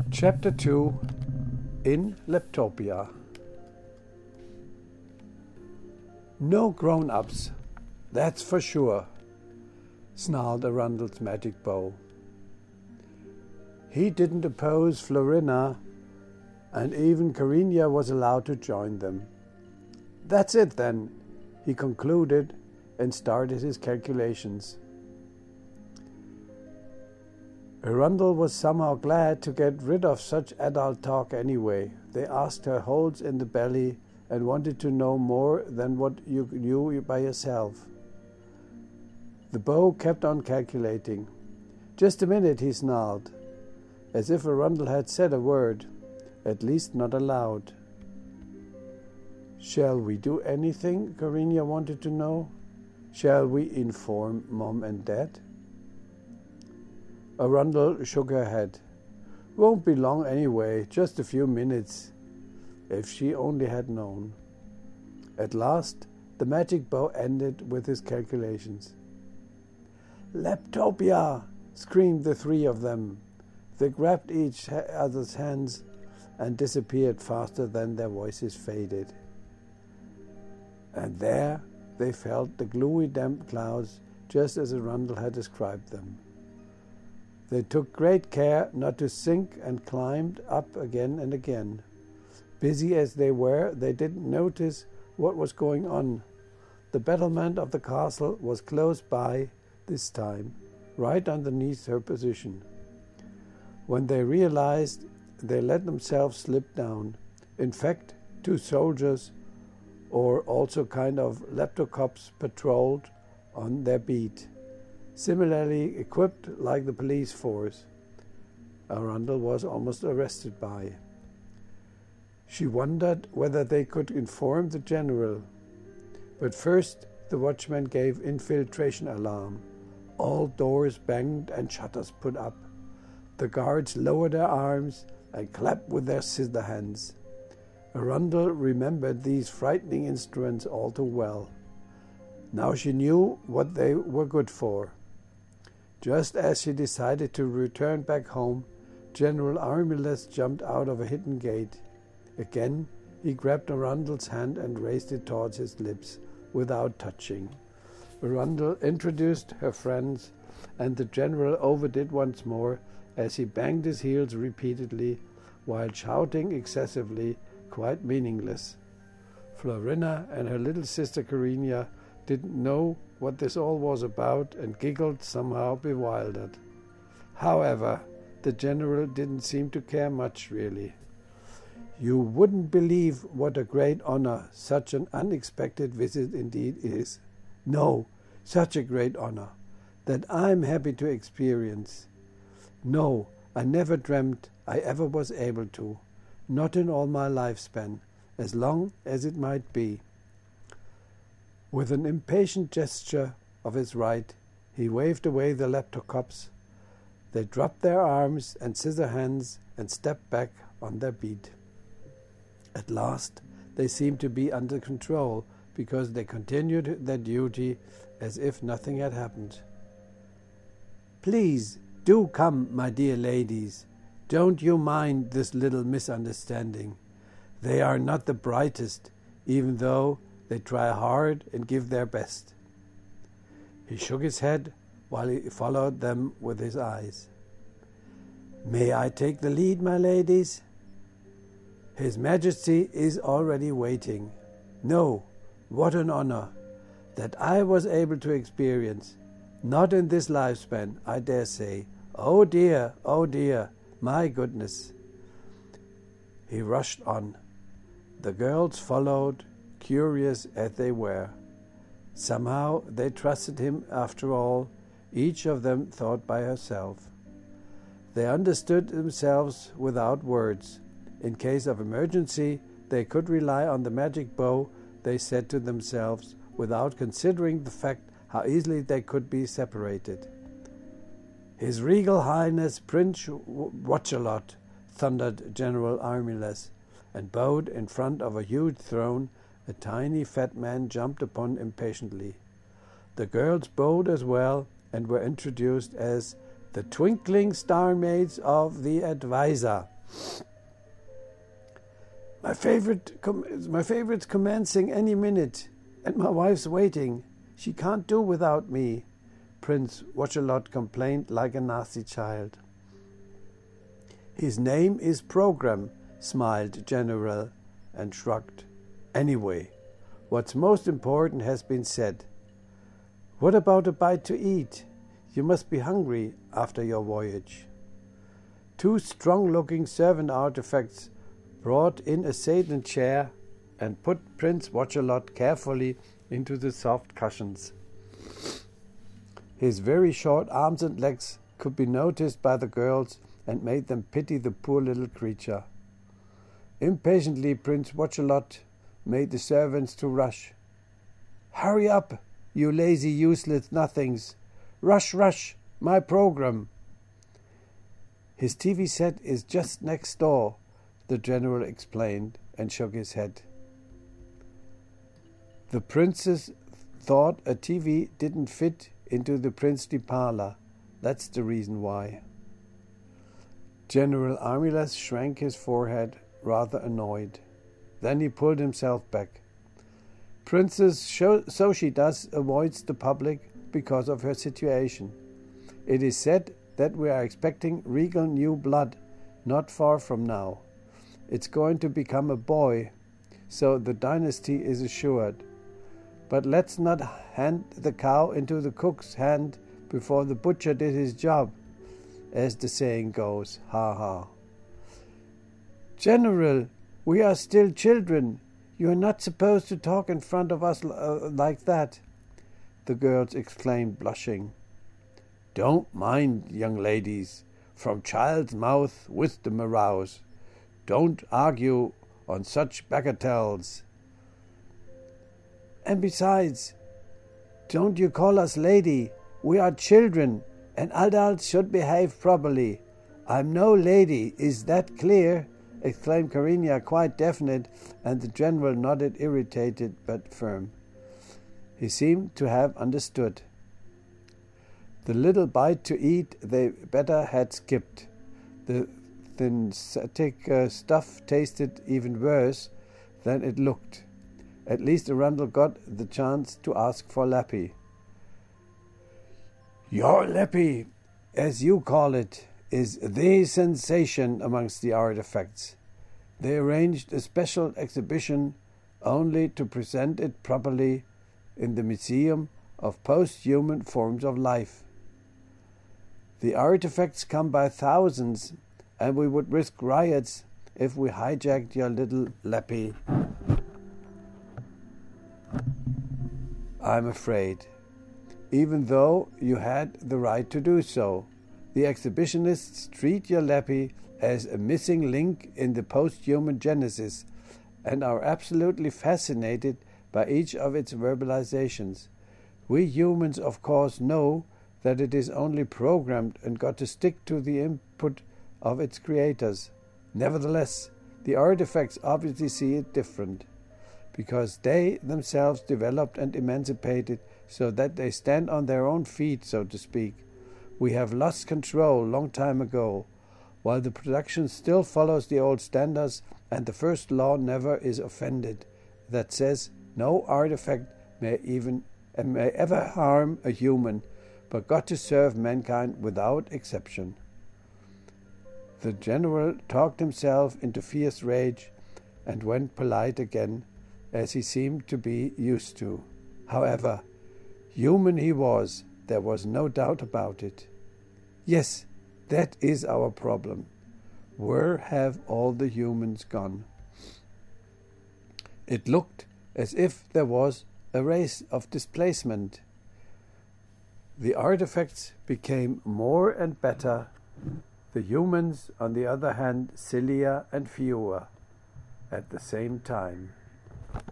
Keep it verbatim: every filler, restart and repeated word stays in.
Chapter two In Leptopia. No grown-ups, that's for sure, snarled Arundel's magic bow. He didn't oppose Florina, and even Carinia was allowed to join them. That's it then, he concluded and started his calculations. Arundel was somehow glad to get rid of such adult talk anyway. They asked her holes in the belly and wanted to know more than what you knew by yourself. The bow kept on calculating. Just a minute, he snarled, as if Arundel had said a word, at least not aloud. Shall we do anything? Carinia wanted to know. Shall we inform Mom and Dad? Arundel shook her head. Won't be long anyway, just a few minutes. If she only had known. At last, the magic bow ended with his calculations. Leptopia! Screamed the three of them. They grabbed each other's hands and disappeared faster than their voices faded. And there they felt the gluey damp clouds just as Arundel had described them. They took great care not to sink and climbed up again and again. Busy as they were, they didn't notice what was going on. The battlement of the castle was close by this time, right underneath her position. When they realized, they let themselves slip down. In fact, two soldiers, or also kind of leptocops, patrolled on their beat, similarly equipped like the police force Arundel was almost arrested by. She wondered whether they could inform the general. But first the watchman gave infiltration alarm. All doors banged and shutters put up. The guards lowered their arms and clapped with their scissor hands. Arundel remembered these frightening instruments all too well. Now she knew what they were good for. Just as she decided to return back home, General Armilus jumped out of a hidden gate. Again, he grabbed Arundel's hand and raised it towards his lips, without touching. Arundel introduced her friends, and the general overdid once more as he banged his heels repeatedly, while shouting excessively, quite meaningless. Florina and her little sister Carinia didn't know what this all was about and giggled, somehow bewildered. However, the general didn't seem to care much, really. You wouldn't believe what a great honor such an unexpected visit indeed is. No, such a great honor that I'm happy to experience. No, I never dreamt I ever was able to, not in all my lifespan, as long as it might be. With an impatient gesture of his right, he waved away the leptocops. They dropped their arms and scissor hands and stepped back on their beat. At last, they seemed to be under control because they continued their duty as if nothing had happened. Please, do come, my dear ladies. Don't you mind this little misunderstanding. They are not the brightest, even though they try hard and give their best. He shook his head while he followed them with his eyes. May I take the lead, my ladies? His Majesty is already waiting. No, what an honor that I was able to experience. Not in this lifespan, I dare say. Oh dear, oh dear, my goodness. He rushed on. The girls followed, curious as they were. Somehow they trusted him after all, each of them thought by herself. They understood themselves without words. In case of emergency, they could rely on the magic bow, they said to themselves, without considering the fact how easily they could be separated. His Regal Highness Prince Watchalot, thundered General Armilus, and bowed in front of a huge throne. A tiny fat man jumped upon impatiently. The girls bowed as well and were introduced as the Twinkling Star Maids of the Advisor, My favorite, com- my favorite's commencing any minute, and my wife's waiting. She can't do without me, Prince Watchalot complained like a nasty child. His name is Program, smiled General, and shrugged. Anyway, what's most important has been said. What about a bite to eat? You must be hungry after your voyage. Two strong-looking servant artifacts brought in a sedan chair and put Prince Watchalot carefully into the soft cushions. His very short arms and legs could be noticed by the girls and made them pity the poor little creature. Impatiently, Prince Watchalot made the servants to rush. Hurry up, you lazy, useless nothings. Rush, rush, my program. His T V set is just next door, the general explained and shook his head. The princess thought a T V didn't fit into the princely parlor. That's the reason why. General Armilus shrank his forehead, rather annoyed. Then he pulled himself back. Princess Xochitl avoids the public because of her situation. It is said that we are expecting regal new blood not far from now. It's going to become a boy, so the dynasty is assured. But let's not hand the cow into the cook's hand before the butcher did his job, as the saying goes, ha ha. General, we are still children. You are not supposed to talk in front of us uh, like that, the girls exclaimed, blushing. Don't mind, young ladies. From child's mouth wisdom arouse. Don't argue on such bagatelles. And besides, don't you call us lady. We are children, and adults should behave properly. I'm no lady, is that clear? Exclaimed Carina, quite definite, and the general nodded, irritated but firm. He seemed to have understood. The little bite to eat they better had skipped. The synthetic uh, stuff tasted even worse than it looked. At least Arundel got the chance to ask for Lappy. Your Lappy, as you call it, is the sensation amongst the artifacts. They arranged a special exhibition only to present it properly in the Museum of Post-Human Forms of Life. The artifacts come by thousands, and we would risk riots if we hijacked your little Lappy. I'm afraid. Even though you had the right to do so, the exhibitionists treat your Lappy as a missing link in the post-human genesis and are absolutely fascinated by each of its verbalizations. We humans, of course, know that it is only programmed and got to stick to the input of its creators. Nevertheless, the artifacts obviously see it different, because they themselves developed and emancipated so that they stand on their own feet, so to speak. We have lost control long time ago, while the production still follows the old standards and the first law never is offended, that says no artifact may even may ever harm a human, but got to serve mankind without exception. The general talked himself into fierce rage and went polite again, as he seemed to be used to. However, human he was, there was no doubt about it. Yes, that is our problem. Where have all the humans gone? It looked as if there was a race of displacement. The artifacts became more and better, the humans, on the other hand, sillier and fewer at the same time.